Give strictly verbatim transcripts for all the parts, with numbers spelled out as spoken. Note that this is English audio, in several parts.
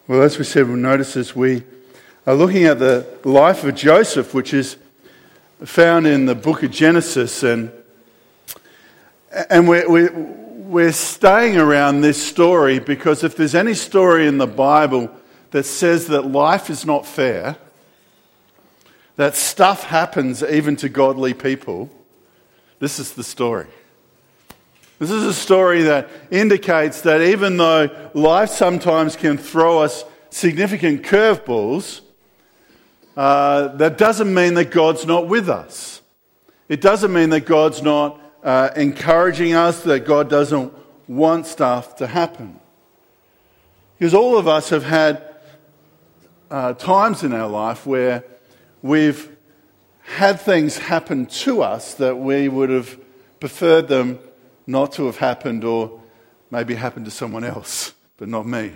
Well, as we said, we'll notice as we are looking at the life of Joseph, which is found in the book of Genesis, and and we're, we're, we're staying around this story because if there's any story in the Bible that says that life is not fair, that stuff happens even to godly people, this is the story. This is a story that indicates that even though life sometimes can throw us significant curveballs, uh, that doesn't mean that God's not with us. It doesn't mean that God's not uh, encouraging us, that God doesn't want stuff to happen. Because all of us have had uh, times in our life where we've had things happen to us that we would have preferred them not to have happened, or maybe happened to someone else, but not me.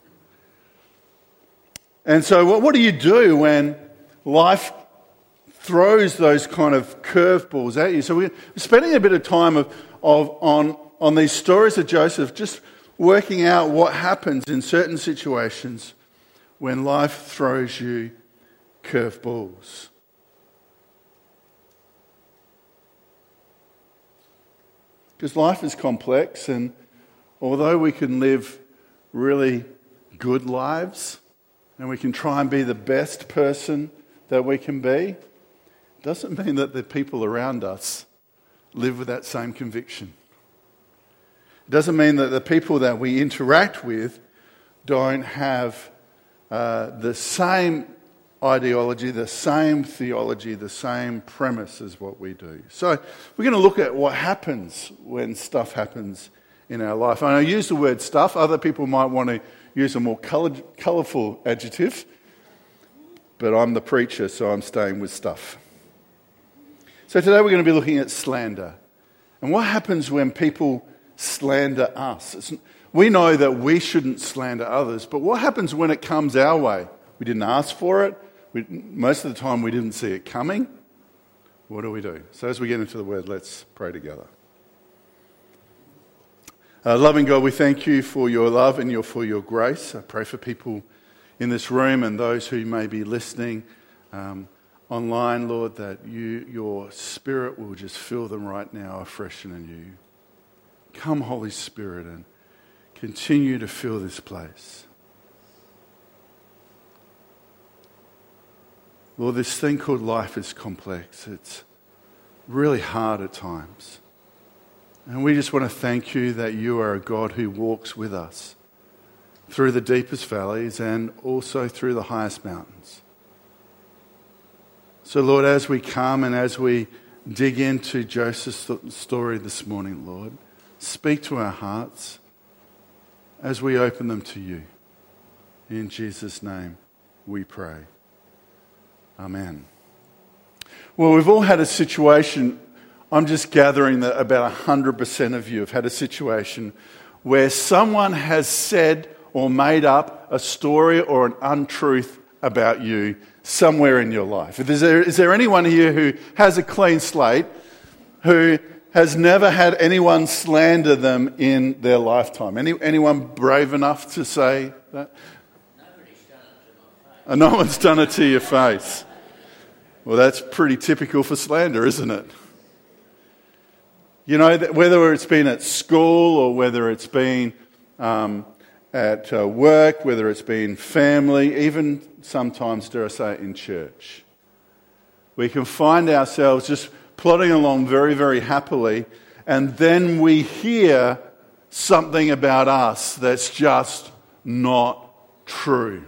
And so what, what do you do when life throws those kind of curveballs at you? So we're spending a bit of time of, of on, on these stories of Joseph, just working out what happens in certain situations when life throws you curveballs. Because life is complex, and although we can live really good lives and we can try and be the best person that we can be, it doesn't mean that the people around us live with that same conviction. It doesn't mean that the people that we interact with don't have uh, the same ideology, the same theology, the same premise as what we do. So we're going to look at what happens when stuff happens in our life. And I use the word stuff. Other people might want to use a more colour, colourful adjective, but I'm the preacher, so I'm staying with stuff. So today we're going to be looking at slander. And what happens when people slander us? It's, we know that we shouldn't slander others, but what happens when it comes our way? We didn't ask for it. We, most of the time we didn't see it coming. What do we do? So as we get into the word, let's pray together. Uh, loving God, we thank you for your love and your, for your grace. I pray for people in this room and those who may be listening um, online, Lord, that you, your Spirit will just fill them right now afresh and anew. Come, Holy Spirit, and continue to fill this place. Lord, this thing called life is complex. It's really hard at times. And we just want to thank you that you are a God who walks with us through the deepest valleys and also through the highest mountains. So, Lord, as we come and as we dig into Joseph's story this morning, Lord, speak to our hearts as we open them to you. In Jesus' name we pray. Amen. Well, we've all had a situation, I'm just gathering that about one hundred percent of you have had a situation where someone has said or made up a story or an untruth about you somewhere in your life. Is there, is there anyone here who has a clean slate, who has never had anyone slander them in their lifetime? Any, anyone brave enough to say that? Nobody's done it to my face. And no one's done it to your face. Well, that's pretty typical for slander, isn't it? You know, whether it's been at school or whether it's been um, at uh, work, whether it's been family, even sometimes, dare I say, in church. We can find ourselves just plodding along very, very happily, and then we hear something about us that's just not true.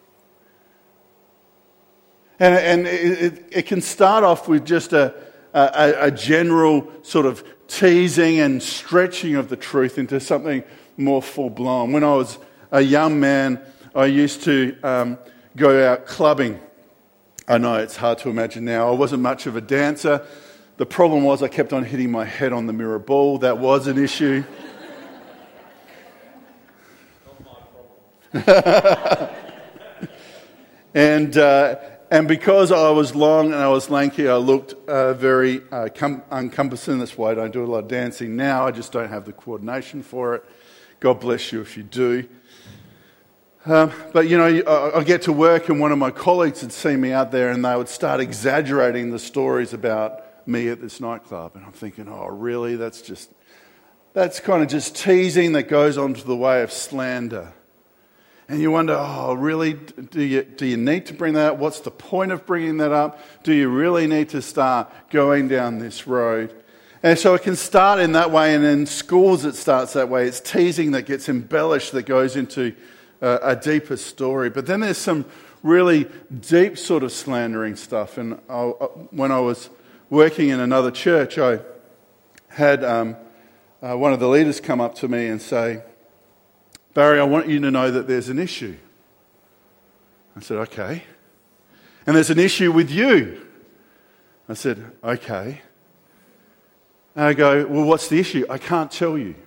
And, and it, it can start off with just a, a, a general sort of teasing and stretching of the truth into something more full-blown. When I was a young man, I used to um, go out clubbing. I know it's hard to imagine now. I wasn't much of a dancer. The problem was I kept on hitting my head on the mirror ball. That was an issue. Not my problem. and... Uh, And because I was long and I was lanky, I looked uh, very uh, com- uncumbersome. That's why I don't do a lot of dancing now. I just don't have the coordination for it. God bless you if you do. Um, but, you know, I, I get to work and one of my colleagues would see me out there and they would start exaggerating the stories about me at this nightclub. And I'm thinking, oh, really? That's just, that's kind of just teasing that goes on to the way of slander. And you wonder, oh, really? Do you, do you need to bring that up? What's the point of bringing that up? Do you really need to start going down this road? And so it can start in that way, and in schools it starts that way. It's teasing that gets embellished, that goes into uh, a deeper story. But then there's some really deep sort of slandering stuff. And I, when I was working in another church, I had um, uh, one of the leaders come up to me and say, Barry, I want you to know that there's an issue. I said, okay. And there's an issue with you. I said, okay. And I go, well, what's the issue? I can't tell you.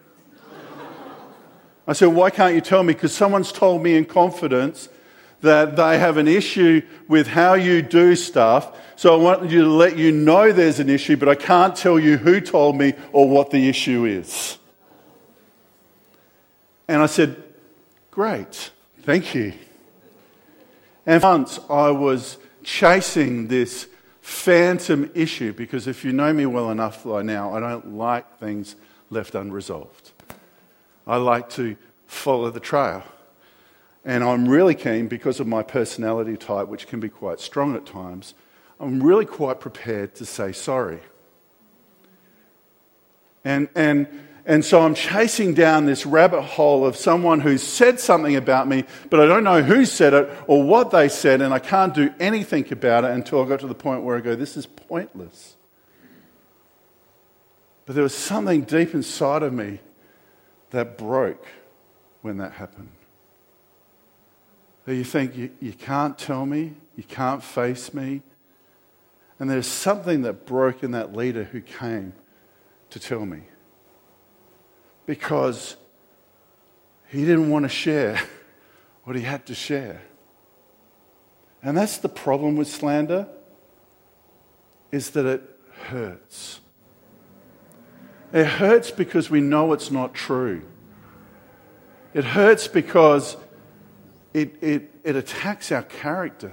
I said, why can't you tell me? Because someone's told me in confidence that they have an issue with how you do stuff. So I want you to let you know there's an issue, but I can't tell you who told me or what the issue is. And I said, great, thank you. And once I was chasing this phantom issue, because if you know me well enough by now, I don't like things left unresolved. I like to follow the trail. And I'm really keen, because of my personality type, which can be quite strong at times, I'm really quite prepared to say sorry. And and and so I'm chasing down this rabbit hole of someone who's said something about me, but I don't know who said it or what they said, and I can't do anything about it until I got to the point where I go, this is pointless. But there was something deep inside of me that broke when that happened. So you think, you, you can't tell me, you can't face me. And there's something that broke in that leader who came to tell me. Because he didn't want to share what he had to share. And that's the problem with slander, is that it hurts. It hurts because we know it's not true. It hurts because it, it, it attacks our character.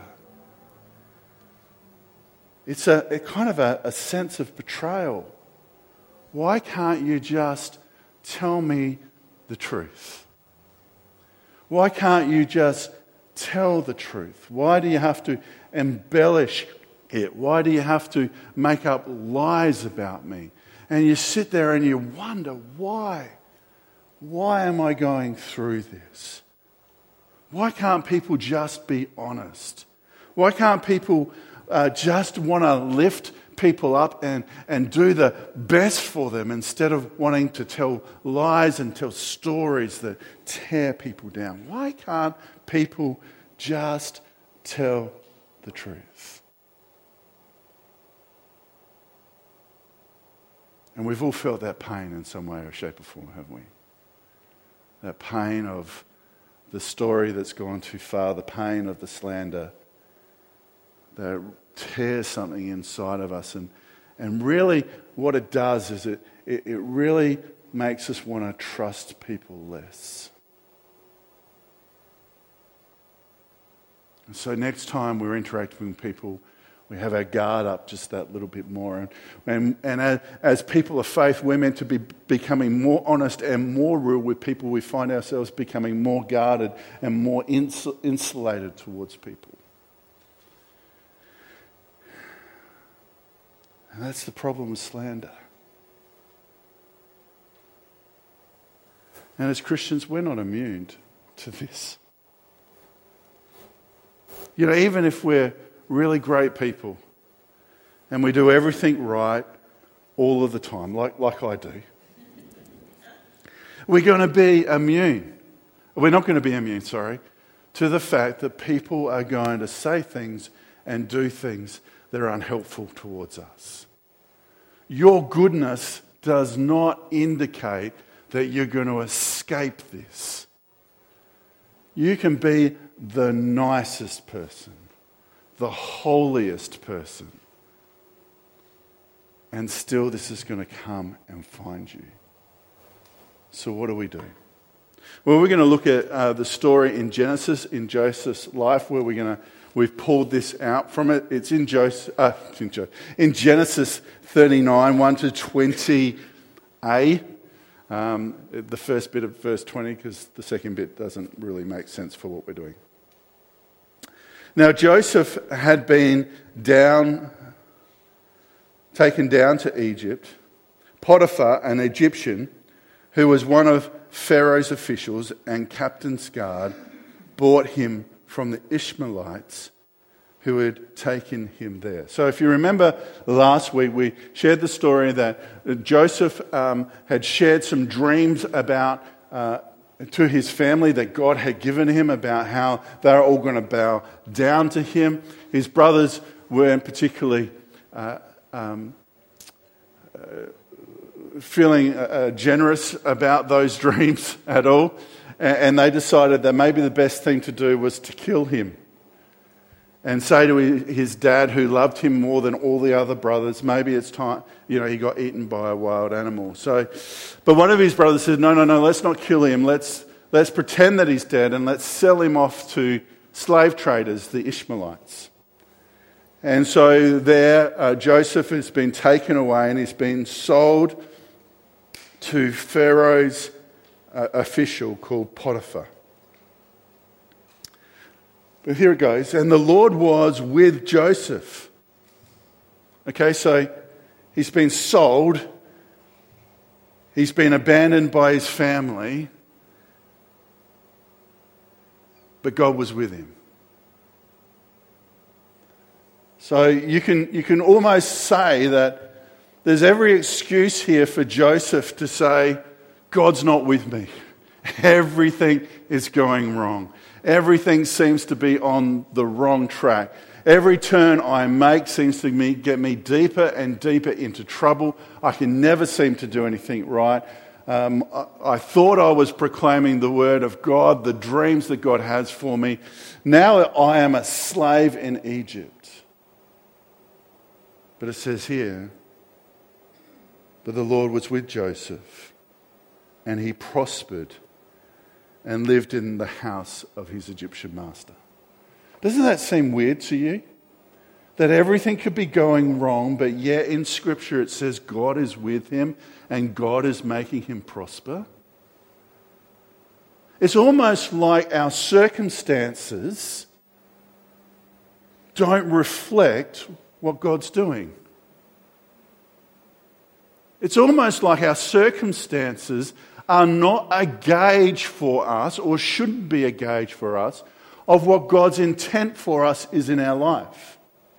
It's a, a kind of a, a sense of betrayal. Why can't you just tell me the truth? Why can't you just tell the truth? Why do you have to embellish it? Why do you have to make up lies about me? And you sit there and you wonder, why? Why am I going through this? Why can't people just be honest? Why can't people uh, just want to lift people up and, and do the best for them instead of wanting to tell lies and tell stories that tear people down? Why can't people just tell the truth? And we've all felt that pain in some way or shape or form, haven't we? That pain of the story that's gone too far, the pain of the slander that tears something inside of us. And, and really what it does is it, it, it really makes us want to trust people less. And so next time we're interacting with people, we have our guard up just that little bit more. And, and, and as, as people of faith, we're meant to be becoming more honest and more real with people. We find ourselves becoming more guarded and more insul- insulated towards people. And that's the problem with slander. And as Christians, we're not immune to this. You know, even if we're really great people and we do everything right all of the time, like, like I do, we're going to be immune. We're not going to be immune, sorry, to the fact that people are going to say things and do things that are unhelpful towards us. Your goodness does not indicate that you're going to escape this. You can be the nicest person, the holiest person, and still this is going to come and find you. So what do we do? Well, we're going to look at uh, the story in Genesis, in Joseph's life, where we're going to we've pulled this out from it. It's in Joseph, uh, in, Jo- in Genesis thirty-nine, one to twenty a. Um, the first bit of verse twenty, because the second bit doesn't really make sense for what we're doing. Now Joseph had been down, taken down to Egypt. Potiphar, an Egyptian, who was one of Pharaoh's officials and captain's guard, bought him from the Ishmaelites who had taken him there. So if you remember last week, we shared the story that Joseph um, had shared some dreams about uh, to his family that God had given him about how they're all going to bow down to him. His brothers weren't particularly uh, um, uh, feeling uh, generous about those dreams at all, and they decided that maybe the best thing to do was to kill him and say to his dad, who loved him more than all the other brothers, maybe it's time, you know, he got eaten by a wild animal. So, but one of his brothers said, no, no, no, let's not kill him. Let's let's pretend that he's dead and let's sell him off to slave traders, the Ishmaelites. And so there, uh, Joseph has been taken away and he's been sold to Pharaoh's uh, official called Potiphar. But here it goes. And the Lord was with Joseph. Okay, so he's been sold. He's been abandoned by his family. But God was with him. So you can, you can almost say that there's every excuse here for Joseph to say, God's not with me. Everything is going wrong. Everything seems to be on the wrong track. Every turn I make seems to me, get me deeper and deeper into trouble. I can never seem to do anything right. Um, I, I thought I was proclaiming the word of God, the dreams that God has for me. Now I am a slave in Egypt. But it says here, but the Lord was with Joseph, and he prospered and lived in the house of his Egyptian master. Doesn't that seem weird to you? That everything could be going wrong, but yet in Scripture it says God is with him and God is making him prosper. It's almost like our circumstances don't reflect what God's doing. It's almost like our circumstances are not a gauge for us, or shouldn't be a gauge for us, of what God's intent for us is in our life.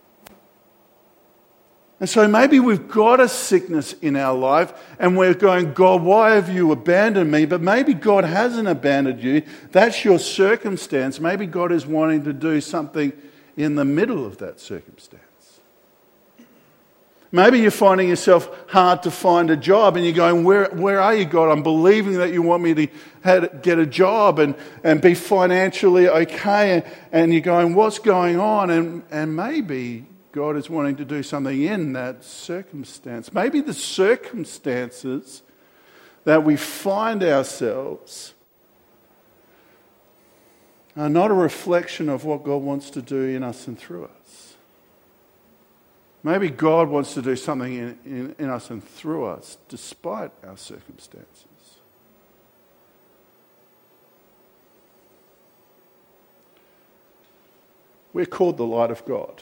And so maybe we've got a sickness in our life and we're going, God, why have you abandoned me? But maybe God hasn't abandoned you. That's your circumstance. Maybe God is wanting to do something in the middle of that circumstance. Maybe you're finding yourself hard to find a job and you're going, where, where are you, God? I'm believing that you want me to have, get a job and, and be financially okay. And, and you're going, what's going on? And, and maybe God is wanting to do something in that circumstance. Maybe the circumstances that we find ourselves are not a reflection of what God wants to do in us and through us. Maybe God wants to do something in, in, in us and through us, despite our circumstances. We're called the light of God.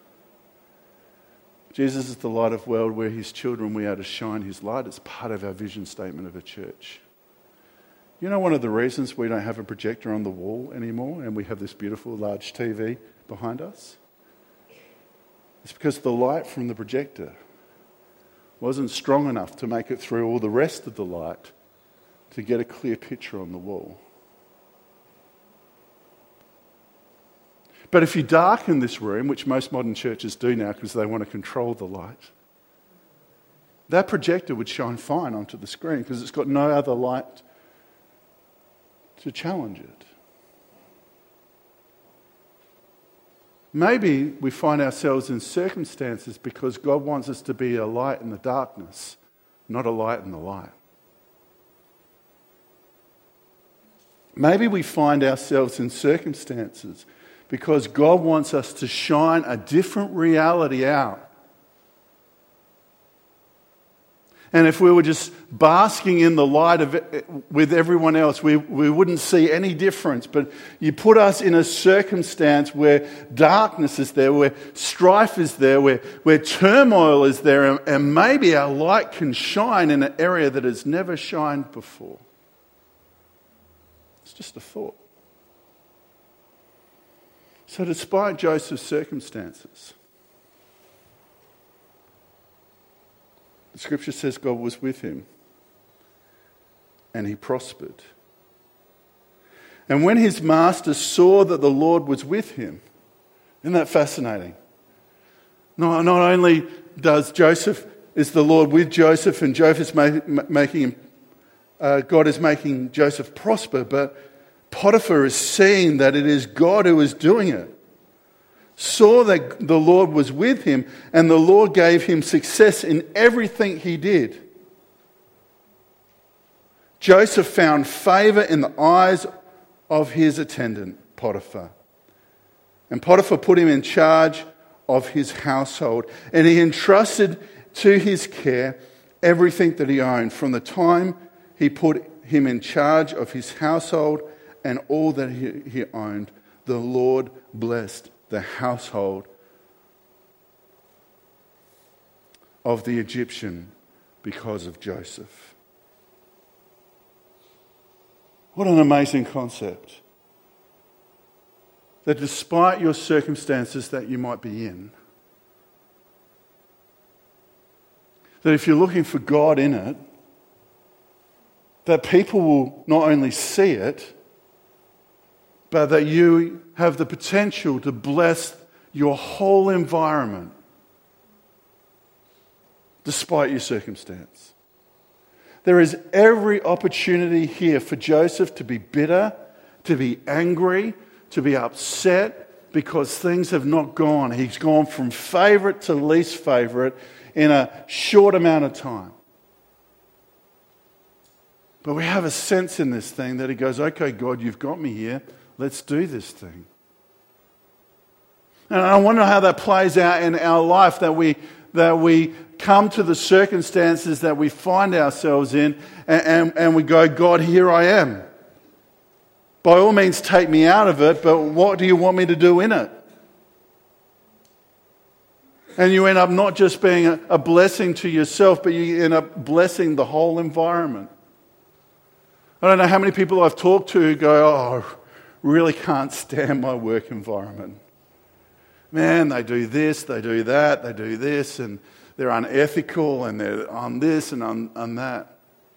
Jesus is the light of the world, where his children, we are to shine his light. It's part of our vision statement of a church. You know, one of the reasons we don't have a projector on the wall anymore and we have this beautiful large T V behind us? It's because the light from the projector wasn't strong enough to make it through all the rest of the light to get a clear picture on the wall. But if you darken this room, which most modern churches do now because they want to control the light, that projector would shine fine onto the screen because it's got no other light to challenge it. Maybe we find ourselves in circumstances because God wants us to be a light in the darkness, not a light in the light. Maybe we find ourselves in circumstances because God wants us to shine a different reality out. And if we were just basking in the light of it with everyone else, we, we wouldn't see any difference. But you put us in a circumstance where darkness is there, where strife is there, where, where turmoil is there, and, and maybe our light can shine in an area that has never shined before. It's just a thought. So despite Joseph's circumstances, the scripture says God was with him and he prospered. And when his master saw that the Lord was with him, isn't that fascinating? Not, not only does Joseph, is the Lord with Joseph and Joseph is ma- making him, uh, God is making Joseph prosper, but Potiphar is seeing that it is God who is doing it. Saw that the Lord was with him, and the Lord gave him success in everything he did. Joseph found favor in the eyes of his attendant, Potiphar. And Potiphar put him in charge of his household, and he entrusted to his care everything that he owned. From the time he put him in charge of his household and all that he, he owned, the Lord blessed the household of the Egyptian because of Joseph. What an amazing concept. That despite your circumstances that you might be in, that if you're looking for God in it, that people will not only see it, but that you have the potential to bless your whole environment despite your circumstance. There is every opportunity here for Joseph to be bitter, to be angry, to be upset because things have not gone. He's gone from favourite to least favourite in a short amount of time. But we have a sense in this thing that he goes, okay, God, you've got me here. Let's do this thing. And I wonder how that plays out in our life, that we that we come to the circumstances that we find ourselves in and, and, and we go, God, here I am. By all means, take me out of it, but what do you want me to do in it? And you end up not just being a, a blessing to yourself, but you end up blessing the whole environment. I don't know how many people I've talked to who go, oh, really can't stand my work environment. Man, they do this, they do that, they do this, and they're unethical, and they're on this and on, on that.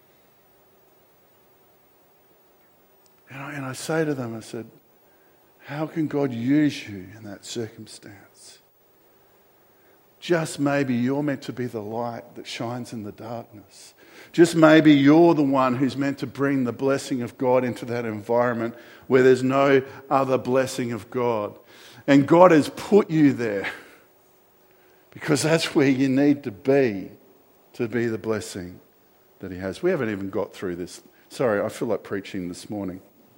And I, and I say to them, I said, how can God use you in that circumstance? Just maybe you're meant to be the light that shines in the darkness. Just maybe you're the one who's meant to bring the blessing of God into that environment where there's no other blessing of God. And God has put you there because that's where you need to be to be the blessing that he has. We haven't even got through this. Sorry, I feel like preaching this morning.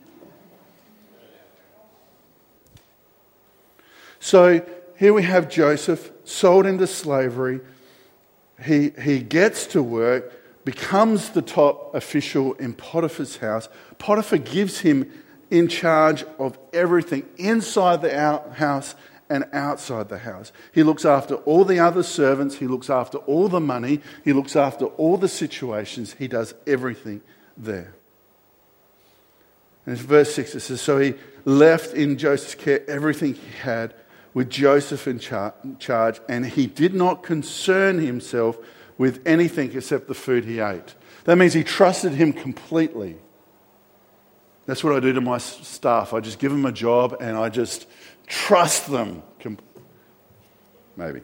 So here we have Joseph sold into slavery. He, he gets to work, becomes the top official in Potiphar's house. Potiphar gives him in charge of everything inside the out house and outside the house. He looks after all the other servants. He looks after all the money. He looks after all the situations. He does everything there. And in verse six it says, so he left in Joseph's care everything he had with Joseph in char- charge, and he did not concern himself with anything except the food he ate. That means he trusted him completely. That's what I do to my staff. I just give them a job and I just trust them. Maybe.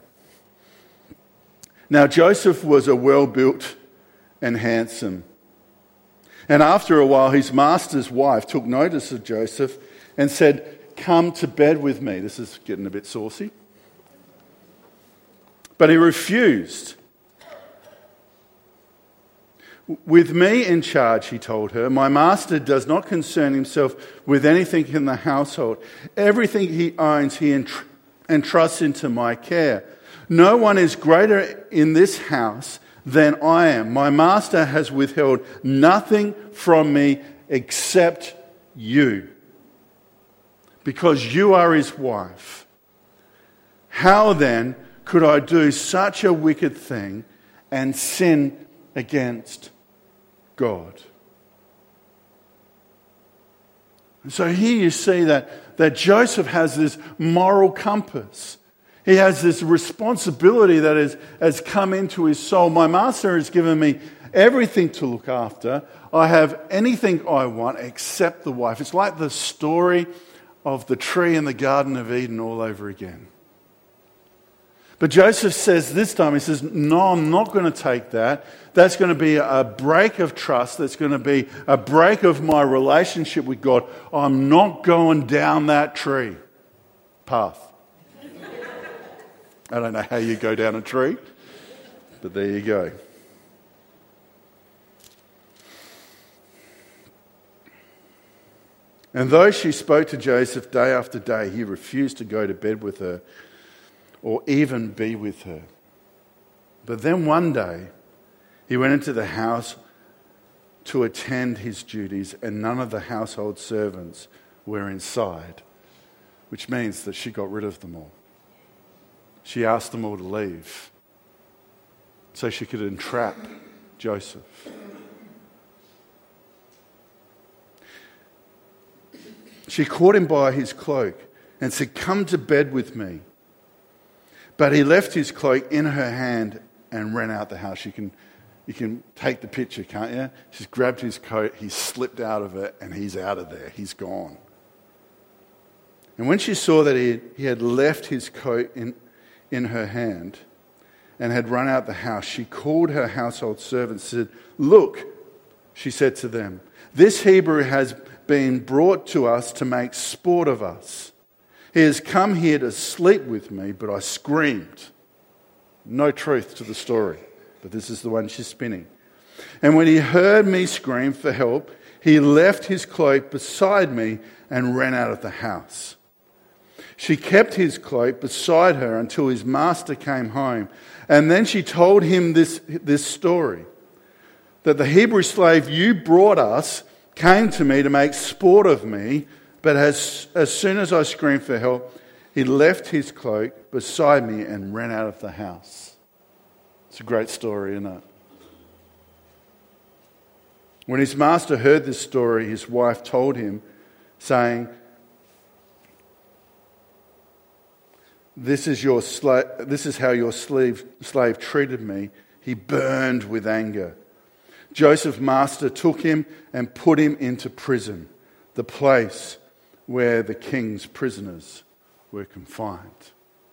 Now Joseph was a well-built and handsome. And after a while his master's wife took notice of Joseph and said, come to bed with me. This is getting a bit saucy. But he refused. With me in charge, he told her, my master does not concern himself with anything in the household. Everything he owns, he entr- entrusts into my care. No one is greater in this house than I am. My master has withheld nothing from me except you, because you are his wife. How then could I do such a wicked thing and sin against God? And so here you see that, that Joseph has this moral compass. He has this responsibility that is, has come into his soul. My master has given me everything to look after. I have anything I want except the wife. It's like the story of the tree in the Garden of Eden all over again. But Joseph says this time, he says, no, I'm not going to take that. That's going to be a break of trust. That's going to be a break of my relationship with God. I'm not going down that tree path. I don't know how you go down a tree, but there you go. And though she spoke to Joseph day after day, he refused to go to bed with her or even be with her. But then one day, he went into the house to attend his duties, and none of the household servants were inside, which means that she got rid of them all. She asked them all to leave so she could entrap Joseph. She caught him by his cloak and said, "Come to bed with me." But he left his cloak in her hand and ran out the house. You can, you can take the picture, can't you? She's grabbed his coat, he slipped out of it, and he's out of there. He's gone. And when she saw that he, he had left his coat in, in her hand and had run out the house, she called her household servants and said, "Look," she said to them, "this Hebrew has been brought to us to make sport of us. He has come here to sleep with me," but I screamed. No truth to the story, but this is the one she's spinning. "And when he heard me scream for help, he left his cloak beside me and ran out of the house." She kept his cloak beside her until his master came home. And then she told him this, this story, that the Hebrew slave you brought us came to me to make sport of me, but as, as soon as I screamed for help, he left his cloak beside me and ran out of the house. It's a great story, isn't it? When his master heard this story, his wife told him, saying, This is your sla- This is how your slave, slave treated me. He burned with anger. Joseph's master took him and put him into prison, the place where the king's prisoners were confined.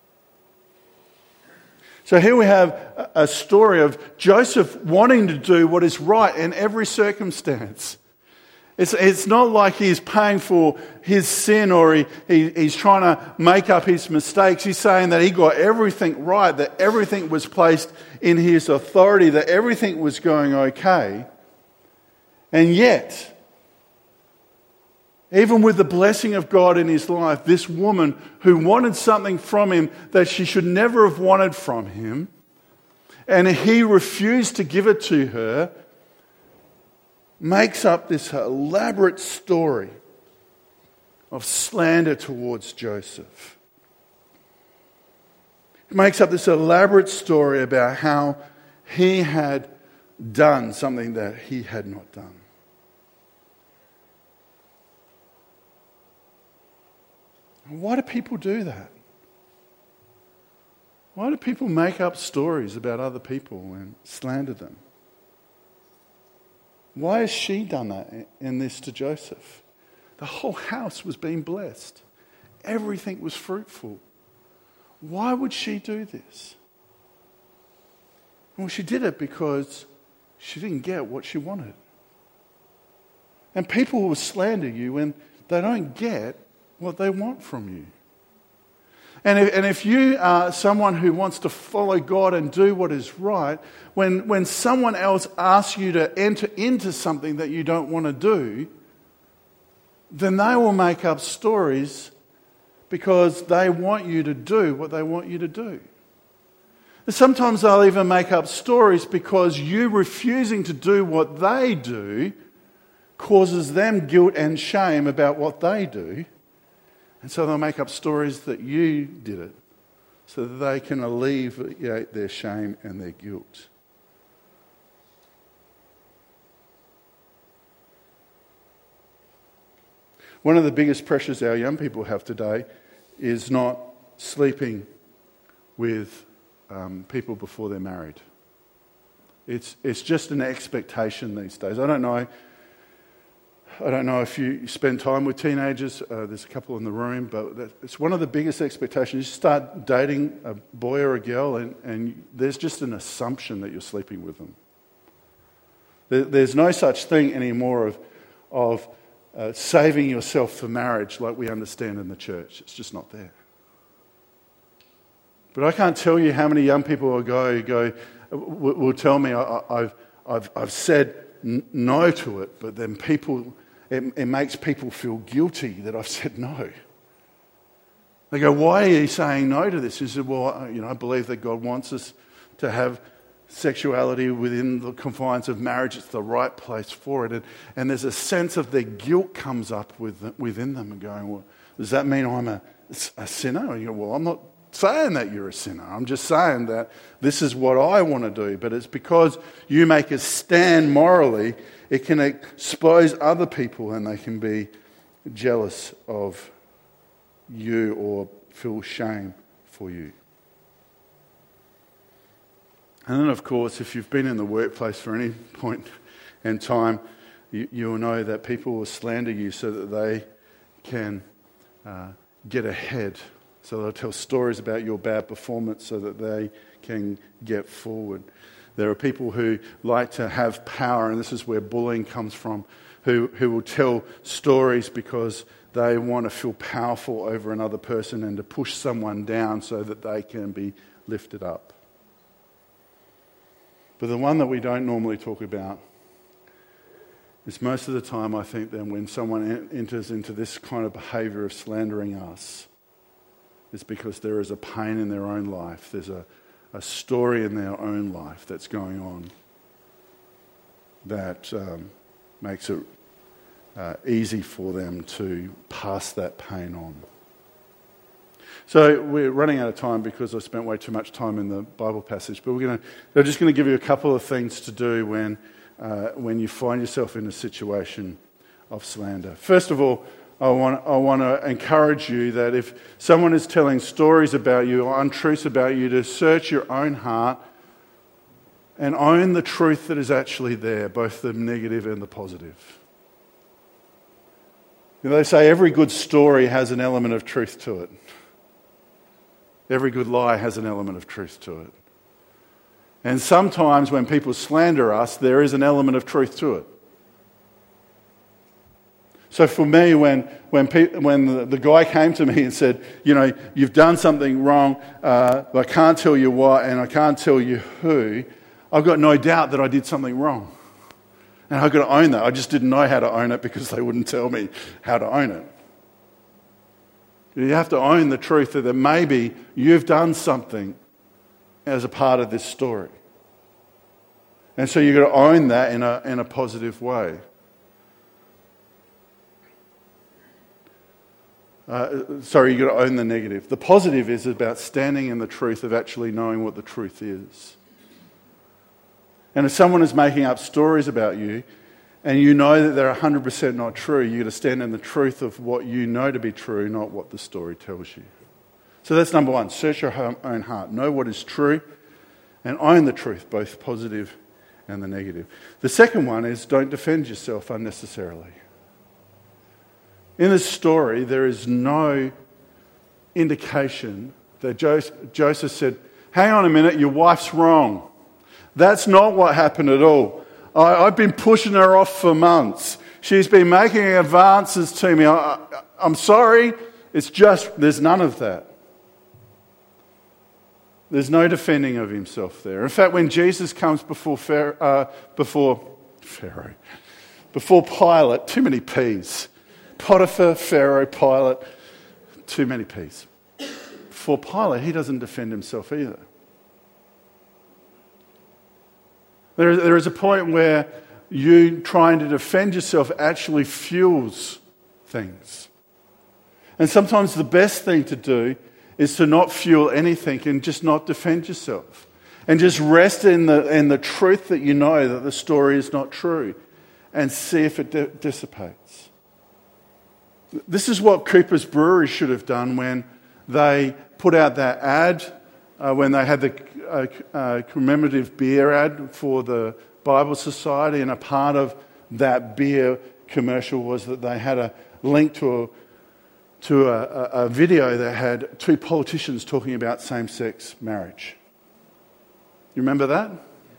So here we have a story of Joseph wanting to do what is right in every circumstance. It's, it's not like he's paying for his sin or he, he, he's trying to make up his mistakes. He's saying that he got everything right, that everything was placed in his authority, that everything was going okay. And yet, even with the blessing of God in his life, this woman who wanted something from him that she should never have wanted from him, and he refused to give it to her, makes up this elaborate story of slander towards Joseph. It makes up this elaborate story about how he had done something that he had not done. Why do people do that? Why do people make up stories about other people and slander them? Why has she done that in this to Joseph? The whole house was being blessed. Everything was fruitful. Why would she do this? Well, she did it because she didn't get what she wanted. And people will slander you when they don't get what they want from you. And if, and if you are someone who wants to follow God and do what is right, when, when someone else asks you to enter into something that you don't want to do, then they will make up stories because they want you to do what they want you to do. And sometimes they'll even make up stories because you refusing to do what they do causes them guilt and shame about what they do. And so they'll make up stories that you did it so that they can alleviate their shame and their guilt. One of the biggest pressures our young people have today is not sleeping with um, people before they're married. It's it's just an expectation these days. I don't know. I don't know if you spend time with teenagers. Uh, there's a couple in the room, but that, it's one of the biggest expectations. You start dating a boy or a girl, and, and there's just an assumption that you're sleeping with them. There, there's no such thing anymore of of uh, saving yourself for marriage like we understand in the church. It's just not there. But I can't tell you how many young people will go go will, will tell me I, I've I've I've said n- no to it, but then people. It, it makes people feel guilty that I've said no. They go, why are you saying no to this? He said, well, you know, I believe that God wants us to have sexuality within the confines of marriage. It's the right place for it. And, and there's a sense of their guilt comes up with, within them and going, well, does that mean I'm a, a sinner? And you go, well, I'm not saying that you're a sinner. I'm just saying that this is what I want to do. But it's because you make a stand morally, it can expose other people and they can be jealous of you or feel shame for you. And then, of course, if you've been in the workplace for any point in time, you, you'll know that people will slander you so that they can uh, get ahead. So they'll tell stories about your bad performance so that they can get forward. There are people who like to have power, and this is where bullying comes from, who, who will tell stories because they want to feel powerful over another person and to push someone down so that they can be lifted up. But the one that we don't normally talk about is most of the time, I think, then when someone enters into this kind of behaviour of slandering us, it's because there is a pain in their own life. There's a, a story in their own life that's going on that um, makes it uh, easy for them to pass that pain on. So we're running out of time because I spent way too much time in the Bible passage, but we're going to, I'm just going to give you a couple of things to do when, uh, when you find yourself in a situation of slander. First of all, I want, I want to encourage you that if someone is telling stories about you or untruths about you, to search your own heart and own the truth that is actually there, both the negative and the positive. You know, they say every good story has an element of truth to it. Every good lie has an element of truth to it. And sometimes when people slander us, there is an element of truth to it. So for me, when when pe- when the, the guy came to me and said, you know, you've done something wrong, uh, I can't tell you what and I can't tell you who, I've got no doubt that I did something wrong. And I've got to own that. I just didn't know how to own it because they wouldn't tell me how to own it. You have to own the truth that maybe you've done something as a part of this story. And so you've got to own that in a in a positive way. Uh, sorry, you've got to own the negative. The positive is about standing in the truth of actually knowing what the truth is. And if someone is making up stories about you, and you know that they're one hundred percent not true, you've got to stand in the truth of what you know to be true, not what the story tells you. So that's number one. Search your own heart. Know what is true and own the truth, both positive and the negative. The second one is don't defend yourself unnecessarily. In this story, there is no indication that Joseph said, hang on a minute, your wife's wrong. That's not what happened at all. I, I've been pushing her off for months. She's been making advances to me. I, I, I'm sorry, it's just, there's none of that. There's no defending of himself there. In fact, when Jesus comes before Pharaoh, uh, before Pharaoh, before Pilate, too many P's. Potiphar, Pharaoh, Pilate, too many P's. Before Pilate, he doesn't defend himself either. There, there is a point where you trying to defend yourself actually fuels things. And sometimes the best thing to do is to not fuel anything and just not defend yourself. And just rest in the, in the truth that you know that the story is not true. And see if it di- dissipates. This is what Cooper's Brewery should have done when they put out that ad, uh, when they had the uh, uh, commemorative beer ad for the Bible Society, and a part of that beer commercial was that they had a link to a, to a, a video that had two politicians talking about same-sex marriage. You remember that?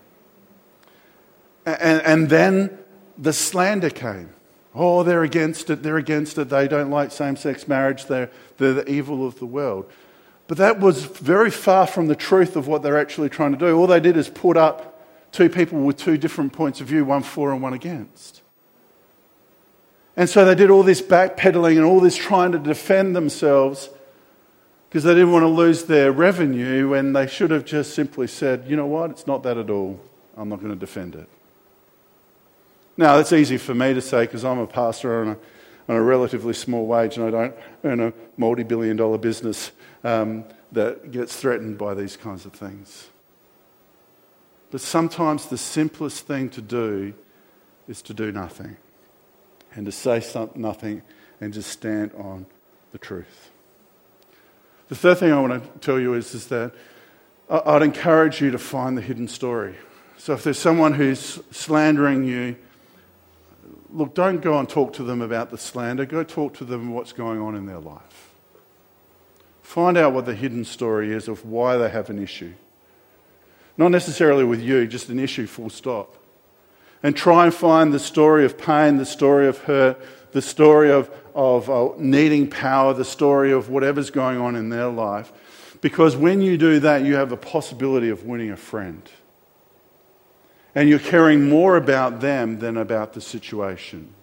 And, and then the slander came. Oh, they're against it, they're against it, they don't like same-sex marriage, they're, they're the evil of the world. But that was very far from the truth of what they're actually trying to do. All they did is put up two people with two different points of view, one for and one against. And so they did all this backpedaling and all this trying to defend themselves because they didn't want to lose their revenue, when they should have just simply said, you know what, it's not that at all, I'm not going to defend it. Now, that's easy for me to say because I'm a pastor on a, on a relatively small wage and I don't earn a multi-billion dollar business um, that gets threatened by these kinds of things. But sometimes the simplest thing to do is to do nothing and to say something, nothing and just stand on the truth. The third thing I want to tell you is, is that I'd encourage you to find the hidden story. So if there's someone who's slandering you, look, don't go and talk to them about the slander. Go talk to them what's going on in their life. Find out what the hidden story is of why they have an issue. Not necessarily with you, just an issue full stop. And try and find the story of pain, the story of hurt, the story of, of uh, needing power, the story of whatever's going on in their life. Because when you do that, you have a possibility of winning a friend. And you're caring more about them than about the situation.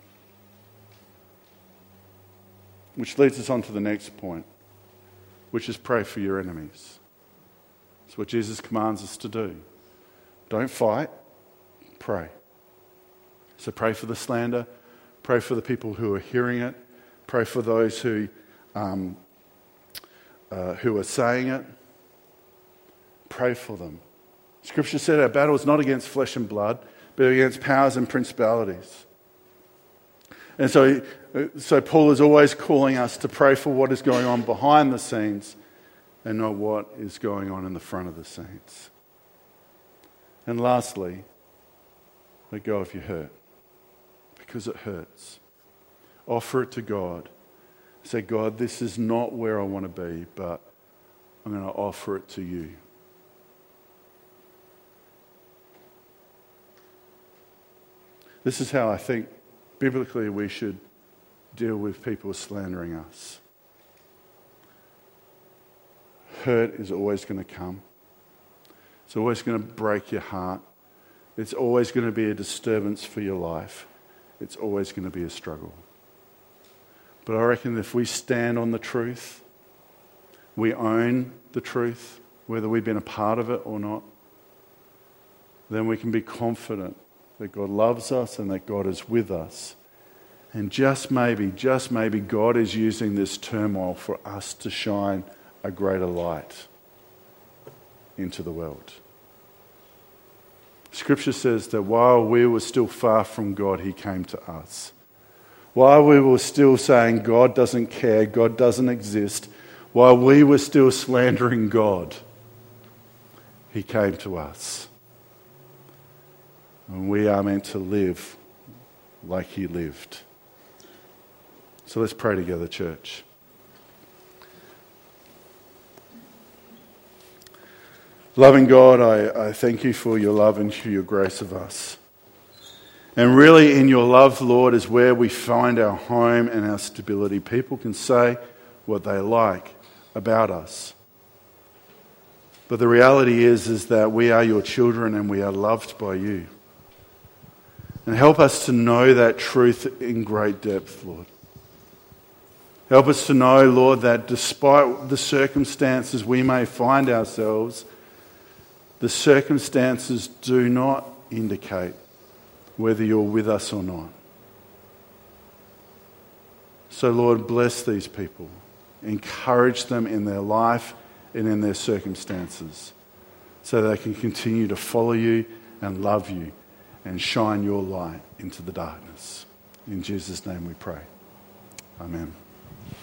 Which leads us on to the next point, which is pray for your enemies. It's what Jesus commands us to do. Don't fight, pray. So pray for the slander, pray for the people who are hearing it, pray for those who, um, uh, who are saying it. Pray for them. Scripture said our battle is not against flesh and blood, but against powers and principalities. And so, so Paul is always calling us to pray for what is going on behind the scenes and not what is going on in the front of the scenes. And lastly, let go if you're hurt, because it hurts. Offer it to God. Say, God, this is not where I want to be, but I'm going to offer it to you. This is how I think biblically we should deal with people slandering us. Hurt is always going to come. It's always going to break your heart. It's always going to be a disturbance for your life. It's always going to be a struggle. But I reckon if we stand on the truth, we own the truth, whether we've been a part of it or not, then we can be confident that God loves us and that God is with us. And just maybe, just maybe God is using this turmoil for us to shine a greater light into the world. Scripture says that while we were still far from God, he came to us. While we were still saying God doesn't care, God doesn't exist, while we were still slandering God, he came to us. And we are meant to live like he lived. So let's pray together, church. Loving God, I, I thank you for your love and for your grace of us. And really in your love, Lord, is where we find our home and our stability. People can say what they like about us. But the reality is, is that we are your children and we are loved by you. And help us to know that truth in great depth, Lord. Help us to know, Lord, that despite the circumstances we may find ourselves, the circumstances do not indicate whether you're with us or not. So, Lord, bless these people. Encourage them in their life and in their circumstances so they can continue to follow you and love you and shine your light into the darkness. In Jesus' name we pray. Amen.